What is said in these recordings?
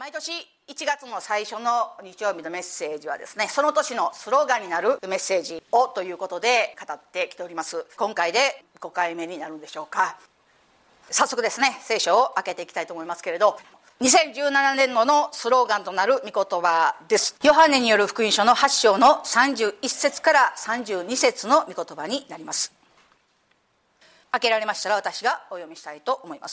毎年1月の最初の日曜日のメッセージはですね、その年のスローガンになるメッセージをということで語ってきております。今回で5回目になるんでしょうか。早速ですね、聖書を開けていきたいと思いますけれど、2017年度のスローガンとなる御言葉です。ヨハネによる福音書の8章の31節から32節の御言葉になります。開けられましたら私がお読みしたいと思います。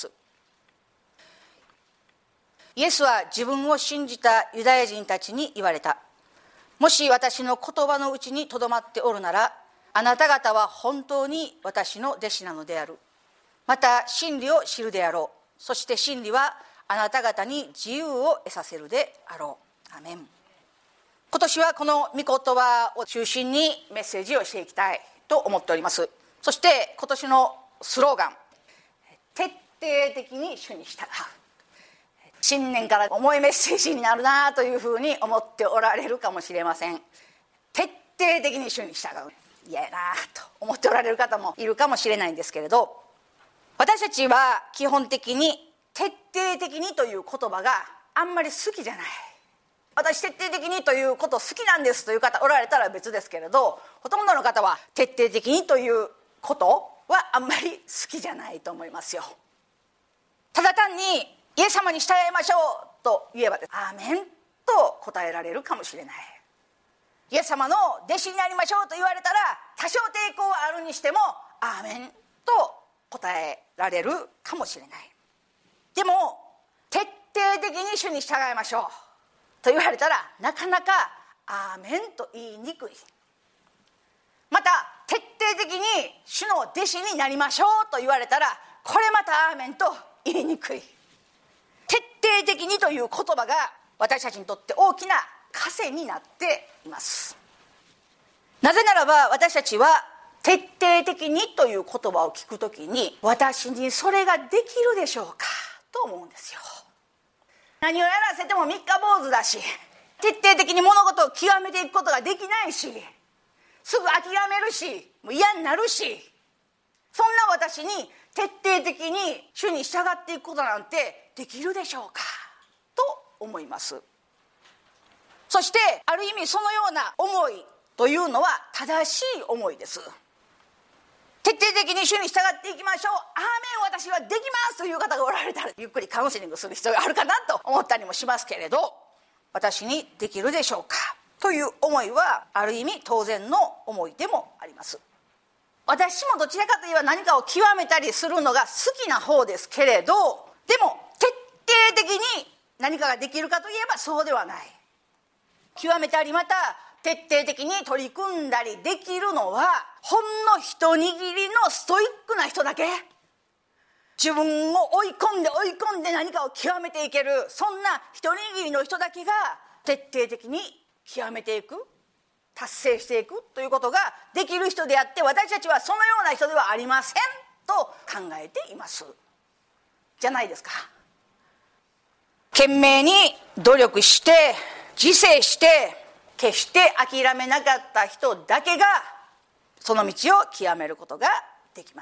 イエスは自分を信じたユダヤ人たちに言われた。もし私の言葉のうちにとどまっておるなら、あなた方は本当に私の弟子なのである。また真理を知るであろう。そして真理はあなた方に自由を得させるであろう。アメン。今年はこの御言葉を中心にメッセージをしていきたいと思っております。そして今年のスローガン、徹底的に主に従う。新年から重いメッセージになるなというふうに思っておられるかもしれません。徹底的に主に従う、嫌やなと思っておられる方もいるかもしれないんですけれど、私たちは基本的に徹底的にという言葉があんまり好きじゃない。私徹底的にということ好きなんですという方おられたら別ですけれど、ほとんどの方は徹底的にということはあんまり好きじゃないと思いますよ。ただ単にイエス様に従いましょうと言えばアーメンと答えられるかもしれない。イエス様の弟子になりましょうと言われたら多少抵抗はあるにしてもアーメンと答えられるかもしれない。でも徹底的に主に従いましょうと言われたらなかなかアーメンと言いにくい。また徹底的に主の弟子になりましょうと言われたらこれまたアーメンと言いにくい。徹底的にという言葉が私たちにとって大きな枷になっています。なぜならば私たちは徹底的にという言葉を聞くときに、私にそれができるでしょうかと思うんですよ。何をやらせても三日坊主だし、徹底的に物事を極めていくことができないし、すぐ諦めるし、もう嫌になるし、そんな私に徹底的に主に従っていくことなんてできるでしょうかと思います。そしてある意味そのような思いというのは正しい思いです。徹底的に主に従っていきましょう、アーメン私はできますという方がおられたらゆっくりカウンセリングする必要があるかなと思ったりもしますけれど、私にできるでしょうかという思いはある意味当然の思いでもあります。私もどちらかといえば何かを極めたりするのが好きな方ですけれど、でも徹底的に何かができるかといえばそうではない。極めたりまた徹底的に取り組んだりできるのはほんの一握りのストイックな人だけ。自分を追い込んで何かを極めていける、そんな一握りの人だけが徹底的に極めていく、達成していくということができる人であって、私たちはそのような人ではありませんと考えていますじゃないですか。懸命に努力して自制して決して諦めなかった人だけがその道を極めることができます。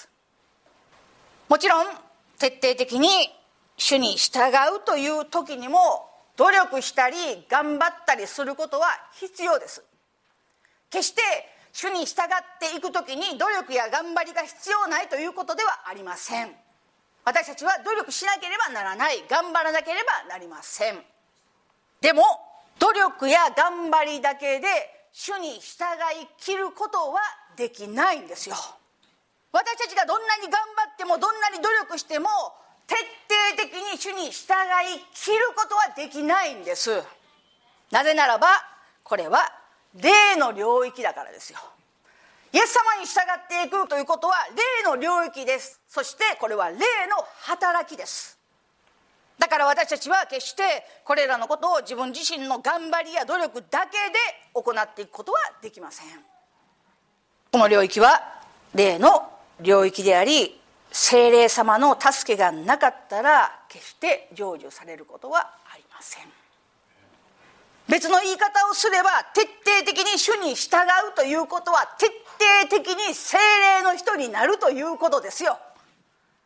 もちろん徹底的に主に従うという時にも努力したり頑張ったりすることは必要です。決して主に従っていく時に努力や頑張りが必要ないということではありません。私たちは努力しなければならない、頑張らなければなりません。でも努力や頑張りだけで主に従い切ることはできないんですよ。私たちがどんなに頑張ってもどんなに努力しても徹底的に主に従い切ることはできないんです。なぜならばこれは霊の領域だからですよ。イエス様に従っていくということは霊の領域です。そしてこれは霊の働きです。だから私たちは決してこれらのことを自分自身の頑張りや努力だけで行っていくことはできません。この領域は霊の領域であり、聖霊様の助けがなかったら決して成就されることはありません。別の言い方をすれば徹底的に主に従うということは徹底的に聖霊の人になるということですよ。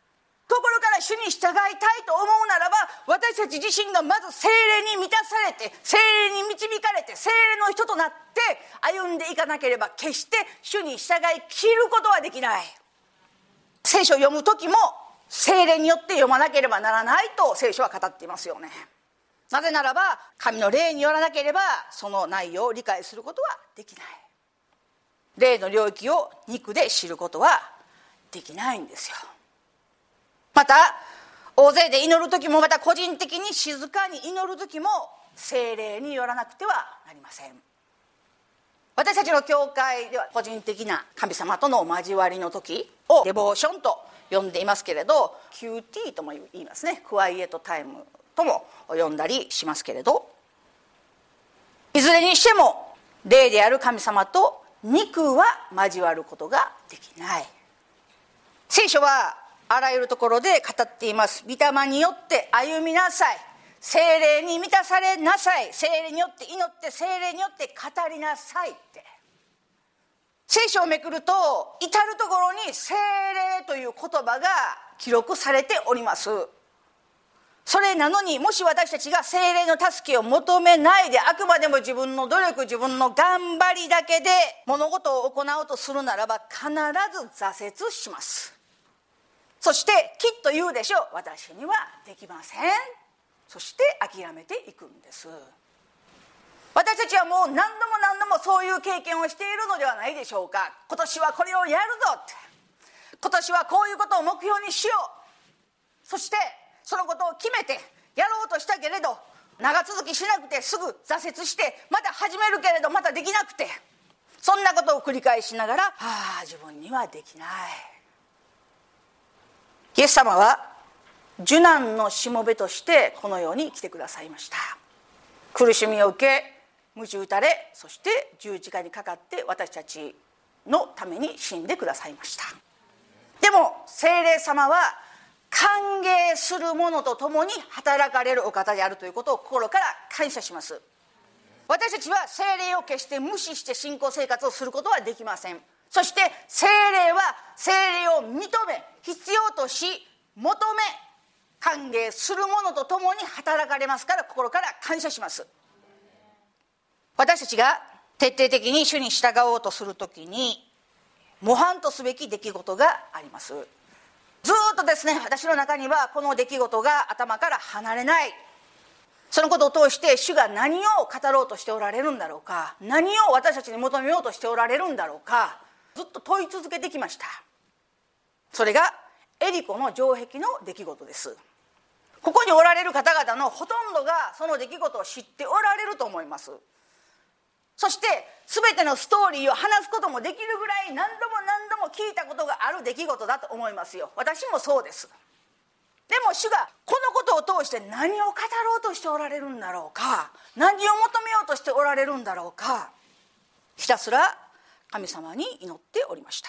心から主に従いたいと思うならば、私たち自身がまず聖霊に満たされて、聖霊に導かれて、聖霊の人となって歩んでいかなければ、決して主に従い切ることはできない。聖書を読む時も聖霊によって読まなければならないと聖書は語っていますよね。なぜならば、神の霊によらなければその内容を理解することはできない。霊の領域を肉で知ることはできないんですよ。また大勢で祈る時も、また個人的に静かに祈る時も聖霊によらなくてはなりません。私たちの教会では個人的な神様との交わりの時をデボーションと呼んでいますけれど、 QT とも言いますね。クワイエットタイムとも呼んだりしますけれど、いずれにしても霊である神様と肉は交わることができない。聖書はあらゆるところで語っています。御霊によって歩みなさい、聖霊に満たされなさい、聖霊によって祈って、聖霊によって語りなさいって。聖書をめくると至るところに聖霊という言葉が記録されております。それなのに、もし私たちが聖霊の助けを求めないで、あくまでも自分の努力、自分の頑張りだけで物事を行おうとするならば、必ず挫折します。そしてきっと言うでしょう、私にはできません。そして諦めていくんです。私たちはもう何度もそういう経験をしているのではないでしょうか。今年はこれをやるぞって、今年はこういうことを目標にしよう、そしてそのことを決めてやろうとしたけれど、長続きしなくてすぐ挫折して、また始めるけれどまたできなくて、そんなことを繰り返しながら、自分にはできない。イエス様は受難のしもべとしてこの世に来てくださいました。苦しみを受け、鞭打たれ、そして十字架にかかって私たちのために死んでくださいました。でも聖霊様は歓迎する者と共に働かれるお方であるということを心から感謝します。私たちは聖霊を決して無視して信仰生活をすることはできません。そして聖霊は聖霊を認め、必要とし、求め、歓迎する者と共に働かれますから、心から感謝します。私たちが徹底的に主に従おうとするときに模範とすべき出来事があります。ずっとですね、私の中にはこの出来事が頭から離れない。そのことを通して主が何を語ろうとしておられるんだろうか、何を私たちに求めようとしておられるんだろうか、ずっと問い続けてきました。それがエリコの城壁の出来事です。ここにおられる方々のほとんどがその出来事を知っておられると思います。そして全てのストーリーを話すこともできるぐらい何度も聞いたことがある出来事だと思いますよ。私もそうです。でも主がこのことを通して何を語ろうとしておられるんだろうか、何を求めようとしておられるんだろうか、ひたすら神様に祈っておりました。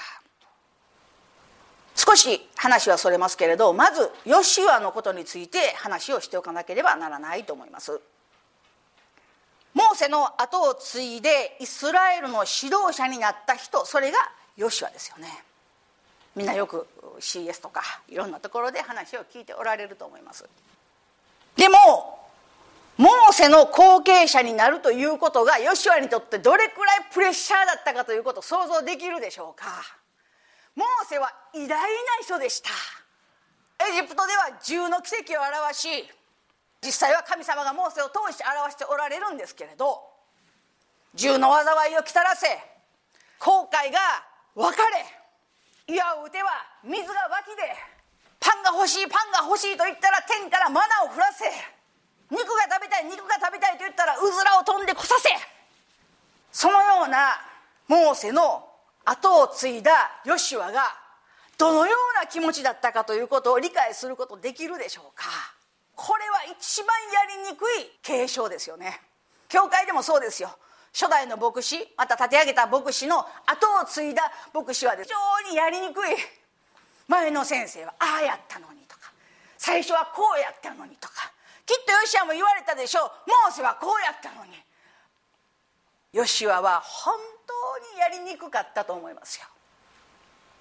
少し話はそれますけれど、まずヨシュアのことについて話をしておかなければならないと思います。モーセの後を継いでイスラエルの指導者になった人、それがヨシュアですよね。みんなよく CS とかいろんなところで話を聞いておられると思います。でもモーセの後継者になるということがヨシュアにとってどれくらいプレッシャーだったかということを想像できるでしょうか。モーセは偉大な人でした。エジプトでは10の奇跡を表し、実際は神様がモーセを通して表しておられるんですけれど、10の災いをきたらせ、紅海が分かれ、岩を打てば水が湧きで、パンが欲しいと言ったら天からマナを降らせ、肉が食べたいと言ったらうずらを飛んでこさせ、そのようなモーセの後を継いだヨシュアがどのような気持ちだったかということを理解することできるでしょうか。これは一番やりにくい継承ですよね。教会でもそうですよ。初代の牧師、また立て上げた牧師の後を継いだ牧師は非常にやりにくい。前の先生はああやったのにとか、最初はこうやったのにとか、きっとヨシュアも言われたでしょう。モーセはこうやったのに。ヨシュアは本当にやりにくかったと思いますよ。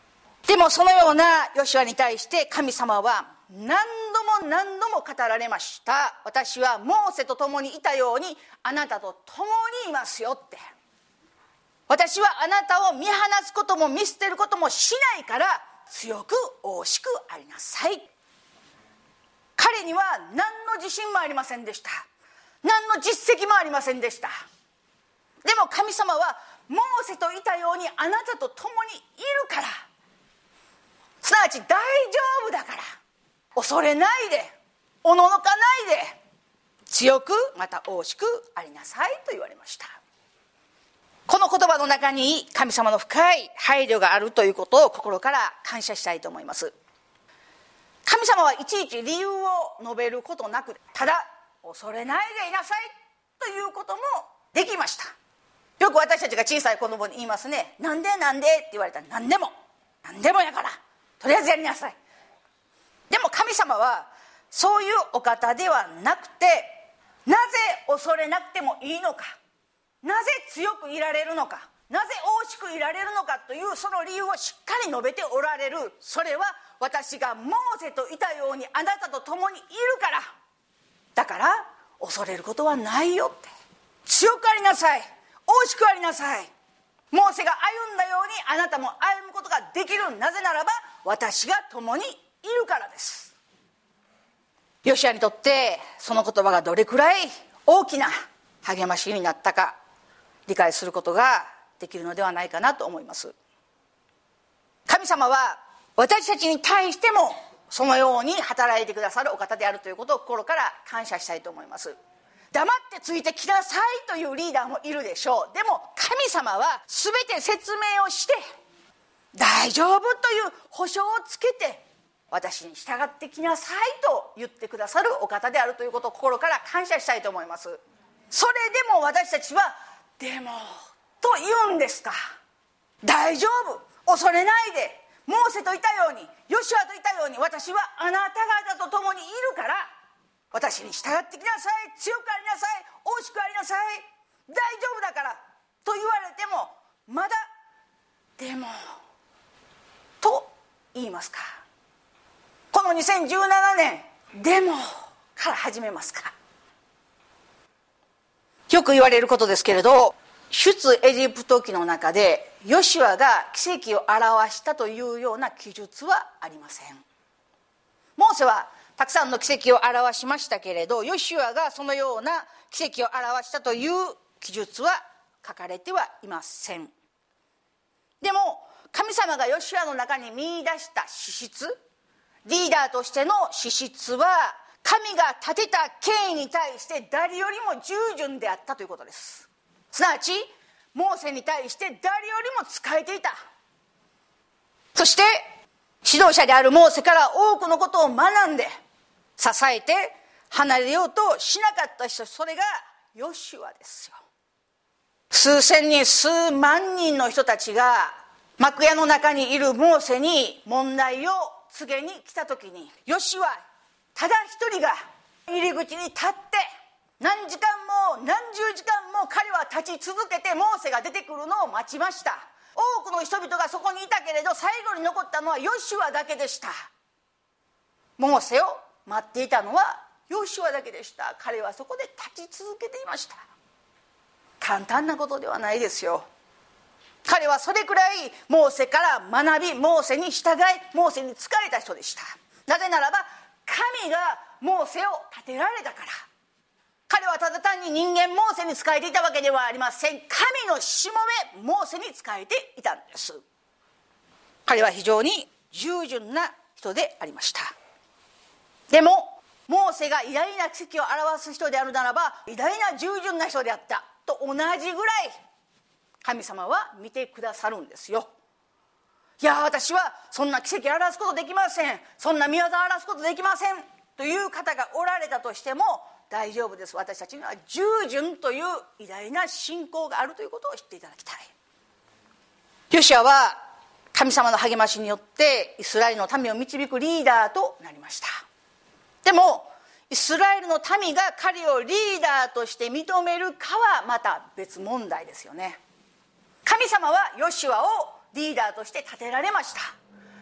でもそのようなヨシュアに対して神様は何度も語られました。私はモーセと共にいたようにあなたと共にいますよって。私はあなたを見放すことも見捨てることもしないから強く大しくありなさい。彼には何の自信もありませんでした。何の実績もありませんでした。でも神様はモーセといたようにあなたと共にいるから、すなわち大丈夫だから恐れないでおののかないで強くまた大しくありなさいと言われました。この言葉の中に神様の深い配慮があるということを心から感謝したいと思います。神様はいちいち理由を述べることなく、ただ恐れないでいなさいということもできました。よく私たちが小さい子供に言いますね。なんでって言われたら何でもやからとりあえずやりなさい。でも神様はそういうお方ではなくて、なぜ恐れなくてもいいのか、なぜ強くいられるのか、なぜ大しくいられるのかというその理由をしっかり述べておられる。それは私がモーセといたようにあなたと共にいるからだから恐れることはないよって。強くありなさい、大しくありなさい。モーセが歩んだようにあなたも歩むことができる。なぜならば私が共にいるからです。ヨシュアにとってその言葉がどれくらい大きな励ましになったか理解することができるのではないかなと思います。神様は私たちに対してもそのように働いてくださるお方であるということを心から感謝したいと思います。黙ってついてきなさいというリーダーもいるでしょう。でも神様は全て説明をして大丈夫という保証をつけて私に従ってきなさいと言ってくださるお方であるということを心から感謝したいと思います。それでも私たちはでもと言うんですか。大丈夫、恐れないで、モーセといたようにヨシュアといたように私はあなた方と共にいるから私に従ってきなさい、強くありなさい、大しくありなさい、大丈夫だからと言われてもまだでもと言いますか。この2017年でもから始めますか。よく言われることですけれど、出エジプト記の中でヨシュアが奇跡を表したというような記述はありません。モーセはたくさんの奇跡を表しましたけれど、ヨシュアがそのような奇跡を表したという記述は書かれてはいません。でも神様がヨシュアの中に見出した資質、リーダーとしての資質は神が立てた権威に対して誰よりも従順であったということです。すなわちモーセに対して誰よりも仕えていた。そして指導者であるモーセから多くのことを学んで支えて離れようとしなかった人、それがヨシュアですよ。数千人数万人の人たちが幕屋の中にいるモーセに問題を告げに来た時に、ヨシュアただ一人が入り口に立って何時間も何十時間も彼は立ち続けてモーセが出てくるのを待ちました。多くの人々がそこにいたけれど最後に残ったのはヨシュアだけでした。モーセを待っていたのはヨシュアだけでした。彼はそこで立ち続けていました。簡単なことではないですよ。彼はそれくらいモーセから学び、モーセに従い、モーセに仕えた人でした。なぜならば神がモーセを立てられたから。彼はただ単に人間モーセに仕えていたわけではありません。神のしもべモーセに仕えていたんです。彼は非常に従順な人でありました。でもモーセが偉大な奇跡を表す人であるならば偉大な従順な人であったと同じぐらい神様は見てくださるんですよ。いや私はそんな奇跡を表すことできません、そんな見業を表すことできませんという方がおられたとしても大丈夫です。私たちには従順という偉大な信仰があるということを知っていただきたい。ヨシュアは神様の励ましによってイスラエルの民を導くリーダーとなりました。でもイスラエルの民が彼をリーダーとして認めるかはまた別問題ですよね。神様はヨシュアをリーダーとして立てられました。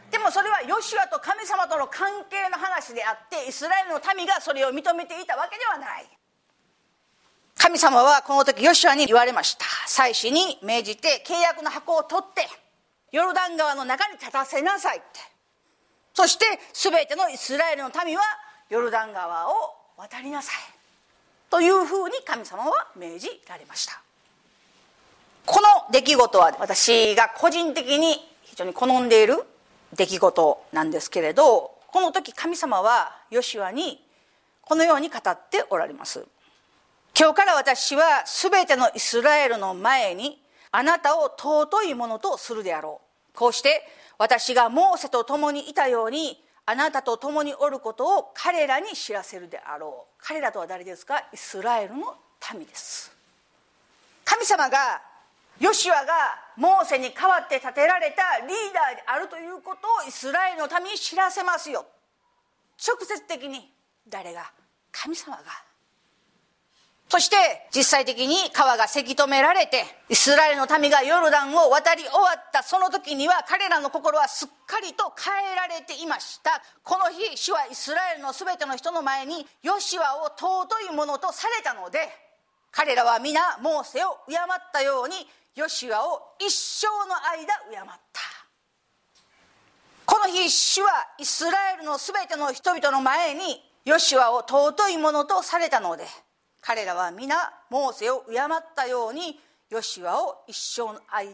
でもそれはヨシュアと神様との関係の話であって、イスラエルの民がそれを認めていたわけではない。神様はこの時ヨシュアに言われました。祭司に命じて契約の箱を取ってヨルダン川の中に立たせなさいって。そして全てのイスラエルの民はヨルダン川を渡りなさいというふうに神様は命じられました。この出来事は私が個人的に非常に好んでいる出来事なんですけれど、この時神様はヨシュアにこのように語っておられます。今日から私は全てのイスラエルの前にあなたを尊いものとするであろう。こうして私がモーセと共にいたようにあなたと共におることを彼らに知らせるであろう。彼らとは誰ですか？イスラエルの民です。神様がヨシュアがモーセに代わって立てられたリーダーであるということをイスラエルの民に知らせますよ。直接的に誰が？神様が。そして実際的に川がせき止められてイスラエルの民がヨルダンを渡り終わったその時には彼らの心はすっかりと変えられていました。この日主はイスラエルのすべての人の前にヨシュアを尊いものとされたので、彼らは皆モーセを敬ったようにヨシュアを一生の間敬った。この日主はイスラエルのすべての人々の前にヨシュアを尊いものとされたので、彼らは皆モーセを敬ったようにヨシュアを一生の間敬った。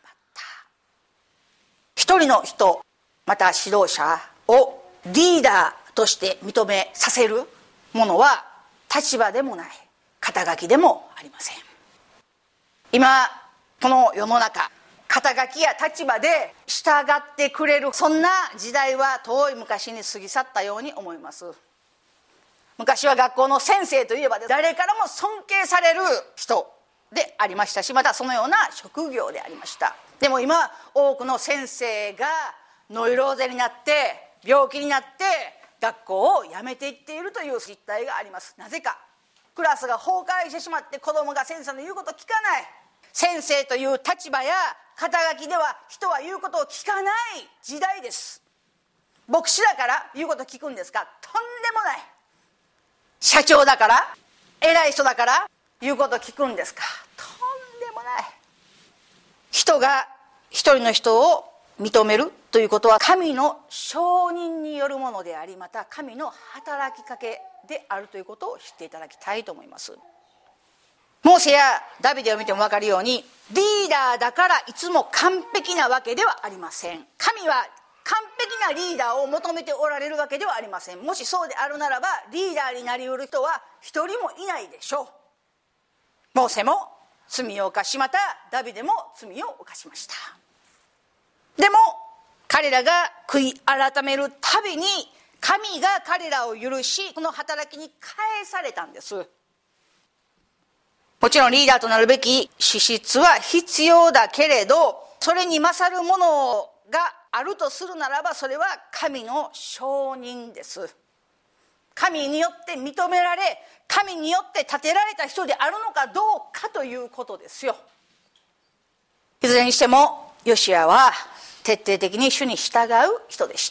一人の人また指導者をリーダーとして認めさせるものは立場でもない、肩書きでもありません。今この世の中、肩書きや立場で従ってくれるそんな時代は遠い昔に過ぎ去ったように思います。昔は学校の先生といえば誰からも尊敬される人でありましたし、またそのような職業でありました。でも今多くの先生がノイローゼになって病気になって学校を辞めていっているという実態があります。なぜか、クラスが崩壊してしまって子供が先生の言うことを聞かない。先生という立場や肩書きでは人は言うことを聞かない時代です。牧師だから言うことを聞くんですか？とんでもない。社長だから偉い人だから言うことを聞くんですか？とんでもない。人が一人の人を認めるということは神の承認によるものであり、また神の働きかけであるということを知っていただきたいと思います。モーセやダビデを見ても分かるように、リーダーだからいつも完璧なわけではありません。神は完璧なリーダーを求めておられるわけではありません。もしそうであるならばリーダーになりうる人は一人もいないでしょう。モーセも罪を犯し、またダビデも罪を犯しました。でも彼らが悔い改めるたびに神が彼らを許し、この働きに返されたんです。もちろんリーダーとなるべき資質は必要だけれど、それに勝るものがあるとするならばそれは神の承認です。神によって認められ、神によって立てられた人であるのかどうかということですよ。いずれにしてもヨシュアは徹底的に主に従う人でした。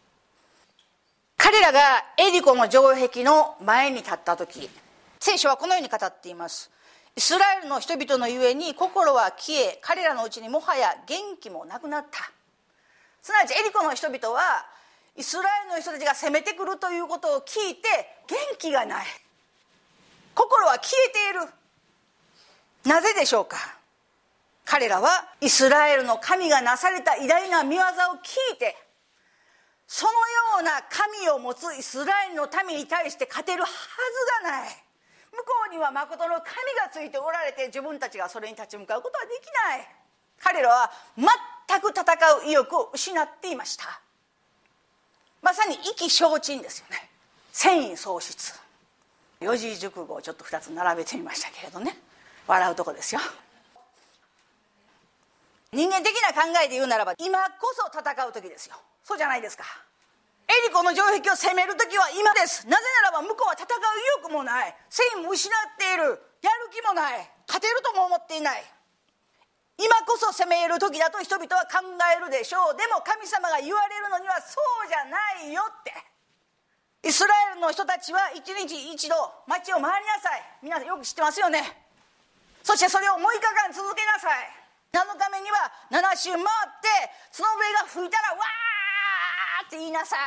彼らがエリコの城壁の前に立った時、聖書はこのように語っています。イスラエルの人々のゆえに心は消え、彼らのうちにもはや元気もなくなった。すなわちエリコの人々はイスラエルの人たちが攻めてくるということを聞いて元気がない。心は消えている。なぜでしょうか？彼らはイスラエルの神がなされた偉大な御業を聞いて、そのような神を持つイスラエルの民に対して勝てるはずがない。向こうには誠の神がついておられて、自分たちがそれに立ち向かうことはできない。彼らは全く戦う意欲を失っていました。まさに意気消沈ですよね。戦意喪失。四字熟語をちょっと2つ並べてみましたけれどね、笑うとこですよ。人間的な考えで言うならば今こそ戦う時ですよ。そうじゃないですか。エリコの城壁を攻める時は今です。なぜならば向こうは戦う意欲もない、戦意も失っている、やる気もない、勝てるとも思っていない。 今こそ攻め入る時だと人々は考えるでしょう。でも神様が言われるのにはそうじゃないよって。イスラエルの人たちは一日一度町を回りなさい。皆さんよく知ってますよね。そしてそれを6日間続けなさい。7日目には7周回って角笛が吹いたらわーって言いなさい。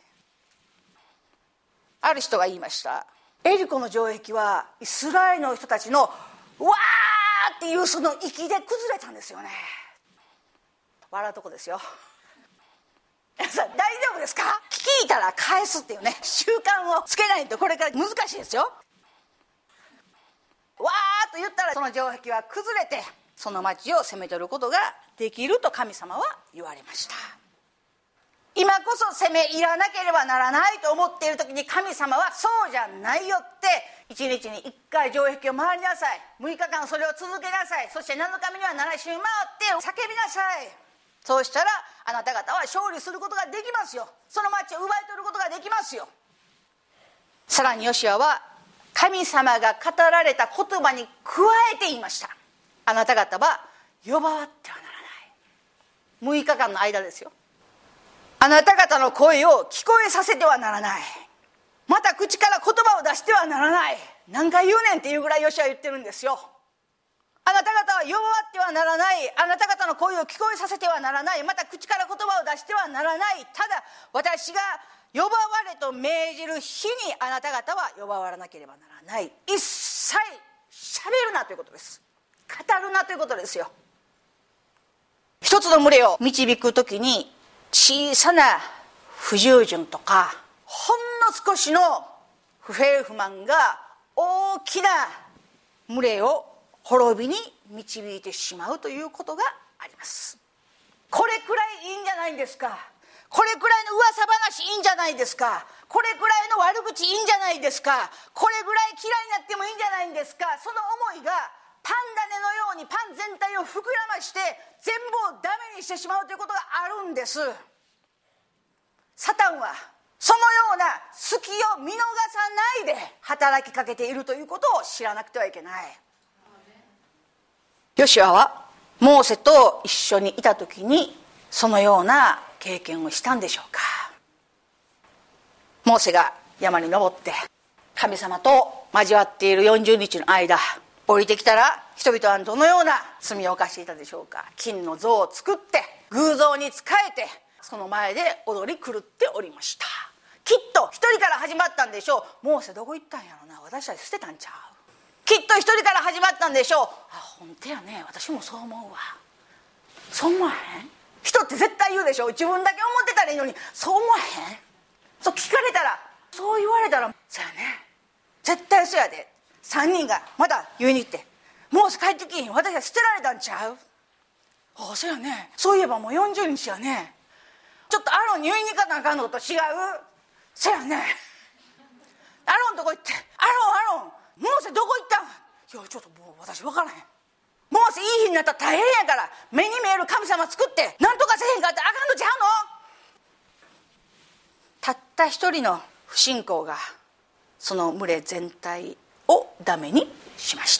ある人が言いました。エリコの城壁はイスラエルの人たちのわーっていうその息で崩れたんですよね。笑うとこですよ。皆さん大丈夫ですか？聞いたら返すっていうね習慣をつけないとこれから難しいですよ。わーっと言ったらその城壁は崩れてその町を攻め取ることができると神様は言われました。今こそ攻め入らなければならないと思っている時に神様はそうじゃないよって1日に1回城壁を回りなさい。6日間それを続けなさい。そして7日目には7周回って叫びなさい。そうしたらあなた方は勝利することができますよ。その町を奪い取ることができますよ。さらにヨシュアは神様が語られた言葉に加えて言いました。あなた方は呼ばわってはならない。6日間の間ですよ。あなた方の声を聞こえさせてはならない。また口から言葉を出してはならない。何回言うねんっていうぐらいヨシュアは言ってるんですよ。あなた方は呼ばわってはならない。あなた方の声を聞こえさせてはならない。また口から言葉を出してはならない。ただ私が呼ばわれと命じる日にあなた方は呼ばわらなければならない。一切喋るなということです。語るなということですよ。一つの群れを導くときに小さな不従順とかほんの少しの不平不満が大きな群れを滅びに導いてしまうということがあります。これくらいいいんじゃないですか。これくらいの噂話いいんじゃないですか。これくらいの悪口いいんじゃないですか。これぐらい嫌いになってもいいんじゃないんですか。その思いがパン種のようにパン全体を膨らまして全部をダメにしてしまうということがあるんです。サタンはそのような隙を見逃さないで働きかけているということを知らなくてはいけない。ヨシュアはモーセと一緒にいた時にそのような経験をしたんでしょうか。モーセが山に登って神様と交わっている40日の間降りてきたら人々はどのような罪を犯していたでしょうか。金の像を作って偶像に仕えてその前で踊り狂っておりました。きっと一人から始まったんでしょう。モーセどこ行ったんやろな、私たち捨てたんちゃう。きっと一人から始まったんでしょう。あ、本当やね、私もそう思うわ。そう思わへん？人って絶対言うでしょ。自分だけ思ってたらいいのにそう思わへん？そう聞かれたら、そう言われたら、そうやね、絶対そうやで。3人がまた言いに行って、モーセ帰ってきひん、私は捨てられたんちゃう。ああそうやね、そういえばもう40日やね、ちょっとアロンに言いに行かなあかんのと違う。そうやね、アロンとこ行って、アロンモーセどこ行ったん。いやちょっともう私分からへん。モーセいい日になったら大変やから目に見える神様作って何とかせへんかったらあかんのちゃうの。たった一人の不信仰がその群れ全体をダメにしました。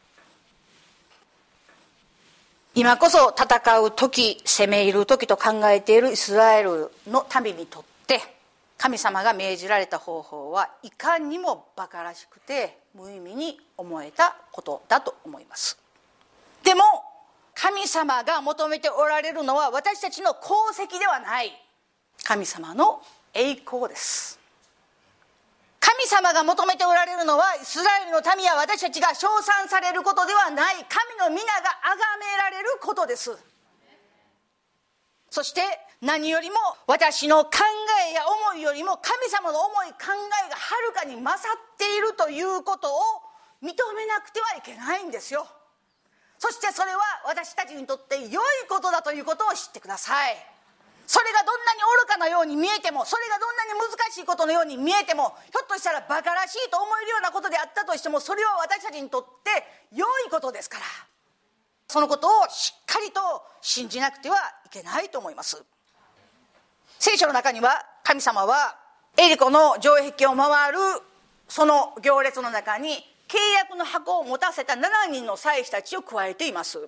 今こそ戦う時、攻め入る時と考えているイスラエルの民にとって神様が命じられた方法はいかにも馬鹿らしくて無意味に思えたことだと思います。でも神様が求めておられるのは私たちの功績ではない、神様の栄光です。神様が求めておられるのはイスラエルの民や私たちが称賛されることではない、神の皆が崇められることです。そして何よりも私の考えや思いよりも神様の思い考えがはるかに勝っているということを認めなくてはいけないんですよ。そしてそれは私たちにとって良いことだということを知ってください。それがどんなに愚かなように見えても、それがどんなに難しいことのように見えても、ひょっとしたら馬鹿らしいと思えるようなことであったとしても、それは私たちにとって良いことですから、そのことをしっかりと信じなくてはいけないと思います。聖書の中には神様はエリコの城壁を回るその行列の中に契約の箱を持たせた7人の祭司たちを加えています。こ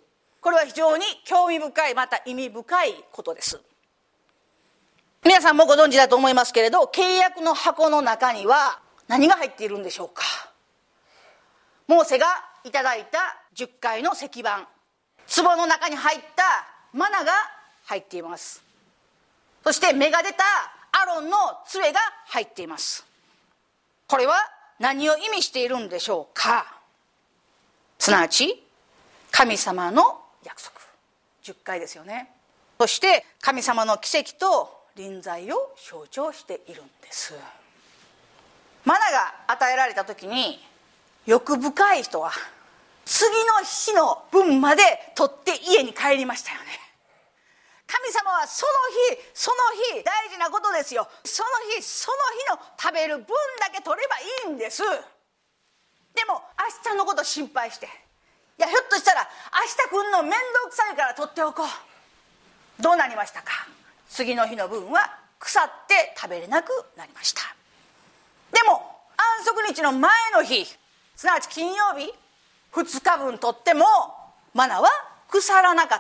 これは非常に興味深い、また意味深いことです。皆さんもご存知だと思いますけれど、契約の箱の中には何が入っているんでしょうか。モーセがいただいた10回の石板、壺の中に入ったマナが入っています。そして芽が出たアロンの杖が入っています。これは何を意味しているんでしょうか。すなわち神様の約束、10回ですよね。そして神様の奇跡と臨在を象徴しているんです。マナが与えられた時に欲深い人は次の日の分まで取って家に帰りましたよね。神様はその日その日、大事なことですよ。その日その日の食べる分だけ取ればいいんです。でも明日のこと心配して、いやひょっとしたら明日来んの面倒くさいから取っておこう。どうなりましたか。次の日の分は腐って食べれなくなりました。でも安息日の前の日、すなわち金曜日、2日分取ってもマナは腐らなかった。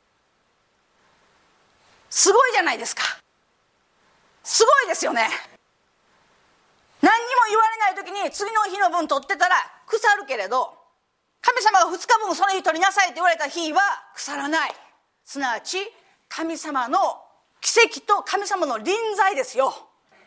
すごいじゃないですか。すごいですよね。何にも言われない時に次の日の分取ってたら腐るけれど、神様が2日分その日取りなさいって言われた日は腐らない。すなわち神様の奇跡と神様の臨在ですよ。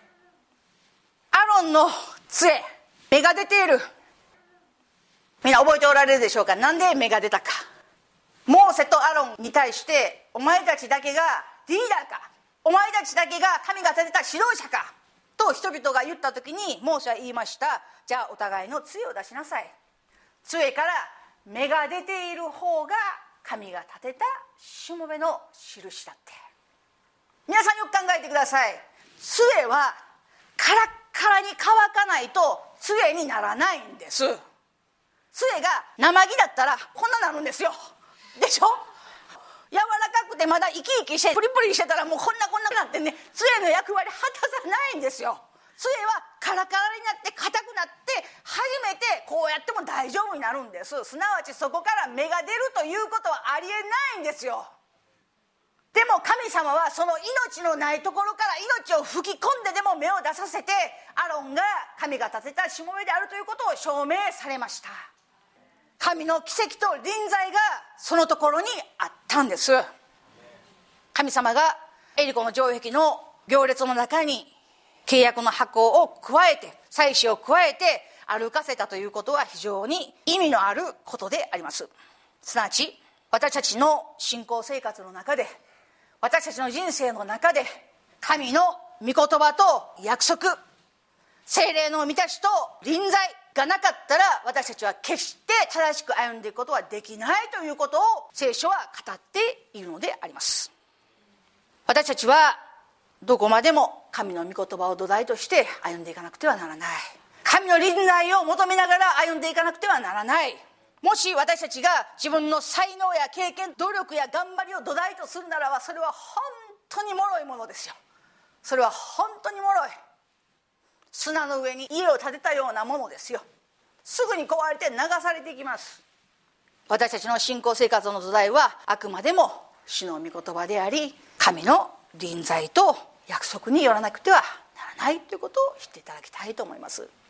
アロンの杖、芽が出ている。みんな覚えておられるでしょうか。なんで芽が出たか。モーセとアロンに対して、お前たちだけがリーダーか、お前たちだけが神が立てた指導者かと人々が言った時に、モーセは言いました。じゃあお互いの杖を出しなさい。杖から芽が出ている方が神が立てたしもべの印だって。皆さんよく考えてください。杖はカラッカラに乾かないと杖にならないんです。杖が生木だったらこんななるんですよ。でしょ。柔らかくてまだ生き生きしてプリプリしてたらもうこんななってね、杖の役割果たさないんですよ。杖はカラカラになって硬くなって初めてこうやっても大丈夫になるんです。すなわちそこから芽が出るということはありえないんですよ。でも神様はその命のないところから命を吹き込んででも芽を出させて、アロンが神が立てたしもべであるということを証明されました。神の奇跡と臨在がそのところにあったんです。神様がエリコの城壁の行列の中に契約の箱を加えて、祭司を加えて歩かせたということは非常に意味のあることであります。すなわち私たちの信仰生活の中で、私たちの人生の中で、神の御言葉と約束、聖霊の満たしと臨在がなかったら、私たちは決して正しく歩んでいくことはできないということを聖書は語っているのであります。私たちはどこまでも神の御言葉を土台として歩んでいかなくてはならない。神の臨在を求めながら歩んでいかなくてはならない。もし私たちが自分の才能や経験、努力や頑張りを土台とするならば、それは本当に脆いものですよ。それは本当に脆い。砂の上に家を建てたようなものですよ。すぐに壊れて流されていきます。私たちの信仰生活の土台はあくまでも主の御言葉であり、神の臨在と約束によらなくてはならないということを知っていただきたいと思います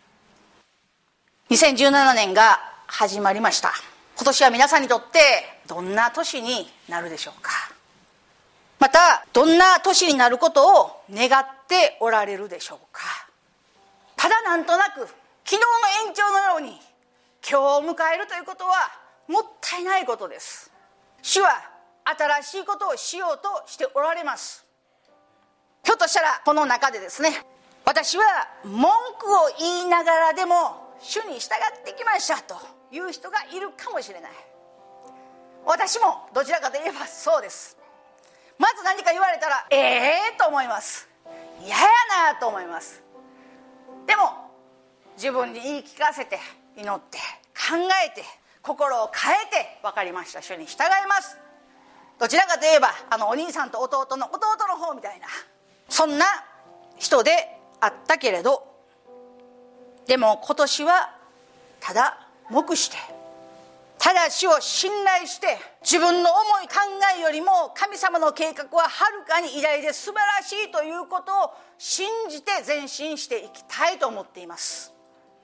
。2017年が始まりました。今年は皆さんにとってどんな年になるでしょうか。またどんな年になることを願っておられるでしょうか。ただなんとなく昨日の延長のように今日を迎えるということはもったいないことです。主は新しいことをしようとしておられます。ひょっとしたらこの中でですね、私は文句を言いながらでも主に従ってきましたという人がいるかもしれない。私もどちらかといえばそうです。まず何か言われたらと思います。嫌やなと思います。でも自分に言い聞かせて祈って考えて心を変えて、分かりました、主に従います。どちらかといえばお兄さんと弟の方みたいな、そんな人であったけれど、でも今年はただ黙してただ主を信頼して自分の思い考えよりも神様の計画ははるかに偉大で素晴らしいということを信じて前進していきたいと思っています。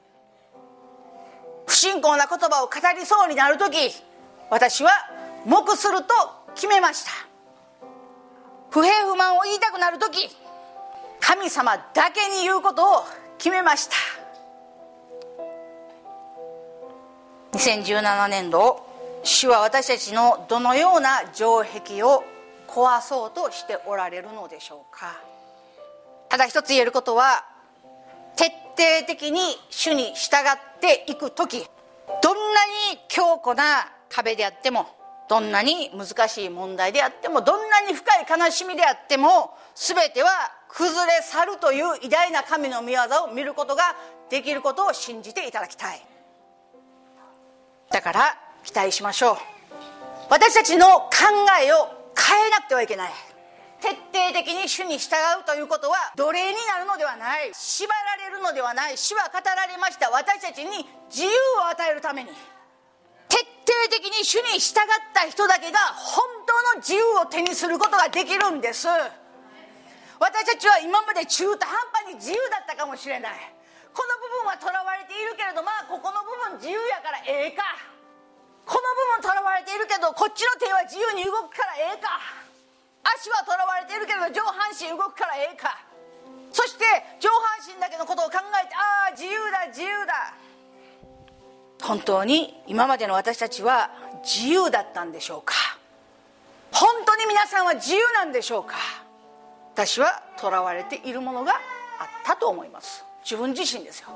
不信仰な言葉を語りそうになるとき、私は黙すると決めました。不平不満を言いたくなるとき、神様だけに言うことを決めました。2017年度、主は私たちのどのような城壁を壊そうとしておられるのでしょうか。ただ一つ言えることは、徹底的に主に従っていくとき、どんなに強固な壁であっても、どんなに難しい問題であっても、どんなに深い悲しみであっても、全ては崩れ去るという偉大な神の御業を見ることができることを信じていただきたい。だから期待しましょう。私たちの考えを変えなくてはいけない。徹底的に主に従うということは奴隷になるのではない、縛られるのではない。主は語られました。私たちに自由を与えるために、徹底的に主に従った人だけが本当の自由を手にすることができるんです。私たちは今まで中途半端に自由だったかもしれない。この部分は囚われているけれど、ここの部分自由やからええか、この部分囚われているけどこっちの手は自由に動くからええか、足は囚われているけど上半身動くからええか、そして上半身だけのことを考えて、自由だ自由だ。本当に今までの私たちは自由だったんでしょうか。本当に皆さんは自由なんでしょうか。私は囚われているものがあったと思います。自分自身ですよ。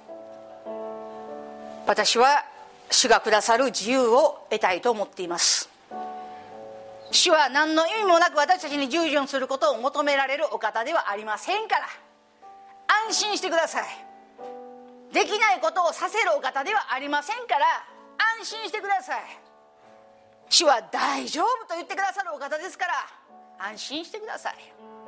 私は主がくださる自由を得たいと思っています。主は何の意味もなく私たちに従順することを求められるお方ではありませんから、安心してください。できないことをさせるお方ではありませんから安心してください。主は大丈夫と言ってくださるお方ですから安心してください。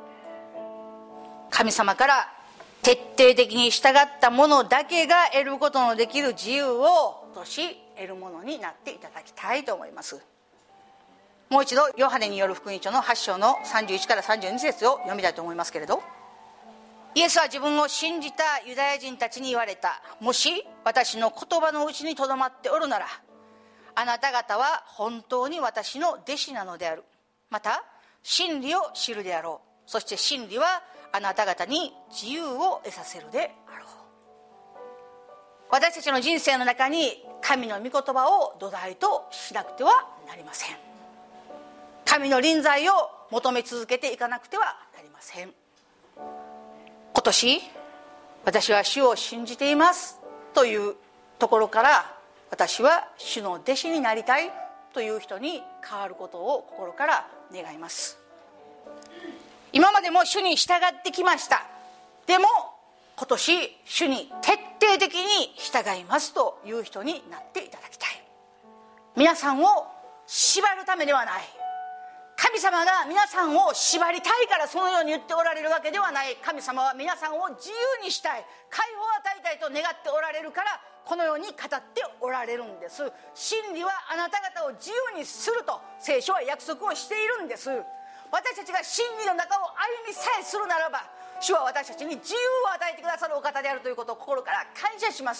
神様から徹底的に従ったものだけが得ることのできる自由を今年得るものになっていただきたいと思います。もう一度ヨハネによる福音書の8章の31から32節を読みたいと思いますけれど、イエスは自分を信じたユダヤ人たちに言われた。もし私の言葉のうちにとどまっておるなら、あなた方は本当に私の弟子なのである。また真理を知るであろう。そして真理はあなた方に自由を得させるであろう。私たちの人生の中に神の御言葉を土台としなくてはなりません。神の臨在を求め続けていかなくてはなりません。今年私は主を信じていますというところから、私は主の弟子になりたいという人に変わることを心から願います。今までも主に従ってきました。でも今年主に徹底的に従いますという人になっていただきたい。皆さんを縛るためではない。神様が皆さんを縛りたいからそのように言っておられるわけではない。神様は皆さんを自由にしたい、解放を与えたいと願っておられるからこのように語っておられるんです。真理はあなた方を自由にすると聖書は約束をしているんです。私たちが真理の中を歩みさえするならば、主は私たちに自由を与えてくださるお方であるということを心から感謝します。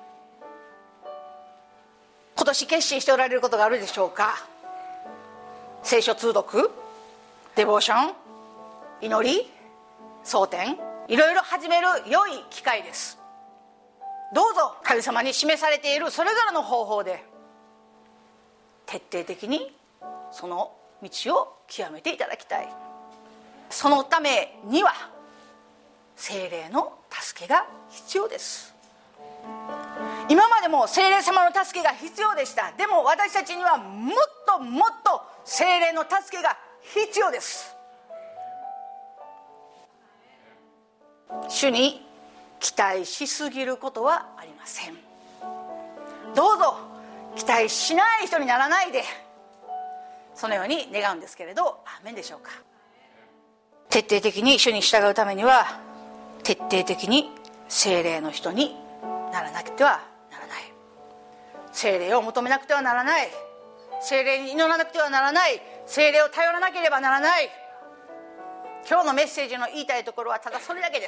今年決心しておられることがあるでしょうか。聖書通読、デボーション、祈り、蒼天、いろいろ始める良い機会です。どうぞ神様に示されているそれぞれの方法で徹底的にその道を極めていただきたい。そのためには聖霊の助けが必要です。今までも聖霊様の助けが必要でした。でも私たちにはもっともっと聖霊の助けが必要です。主に期待しすぎることはありません。どうぞ期待しない人にならないで、そのように願うんですけれど、アーメンでしょうか。徹底的に主に従うためには徹底的に聖霊の人にならなくてはならない。 聖霊を求めなくてはならない、聖霊に祈らなくてはならない、聖霊を頼らなければならない。今日のメッセージの言いたいところはただそれだけです。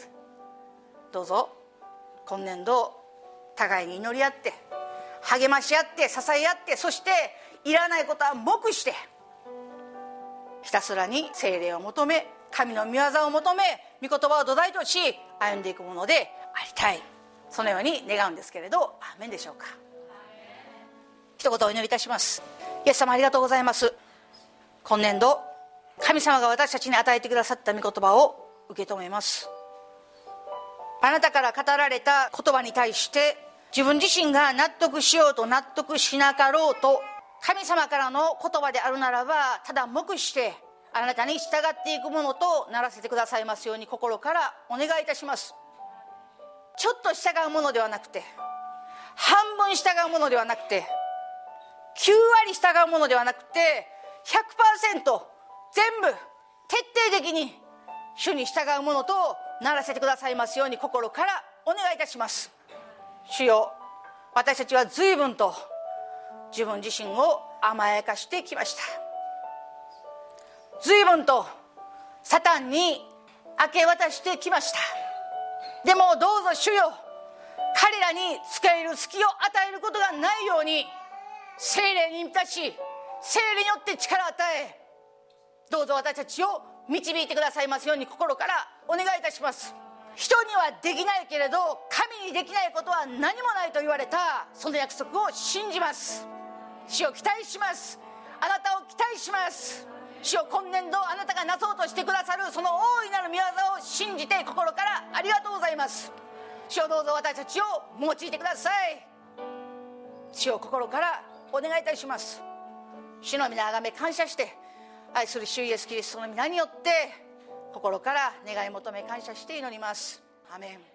どうぞ今年度互いに祈り合って、励まし合って、支え合って、そしていらないことは黙してひたすらに聖霊を求め、神の御業を求め、御言葉を土台とし歩んでいくものでありたい、そのように願うんですけれど、アーメンでしょうか。一言お祈りいたします。イエス様、ありがとうございます。今年度神様が私たちに与えてくださった御言葉を受け止めます。あなたから語られた言葉に対して自分自身が納得しようと納得しなかろうと、神様からの言葉であるならばただ黙してあなたに従っていくものとならせてくださいますように心からお願いいたします。ちょっと従うものではなくて、半分従うものではなくて、9割従うものではなくて 100% 全部徹底的に主に従うものとならせてくださいますように心からお願いいたします。主よ、私たちは随分と自分自身を甘やかしてきました。随分とサタンに明け渡してきました。でもどうぞ主よ、彼らに使える隙を与えることがないように聖霊に満たし、聖霊によって力を与え、どうぞ私たちを導いてくださいますように心からお願いいたします。人にはできないけれど神にできないことは何もないと言われたその約束を信じます。主を期待します。あなたを期待します。主を今年度あなたがなそうとしてくださるその大いなる御業を信じて心からありがとうございます。主をどうぞ私たちを用いてください。主を心からお願いいたします。主の皆あがめ感謝して、愛する主イエスキリストの皆によって心から願い求め感謝して祈ります。アメン。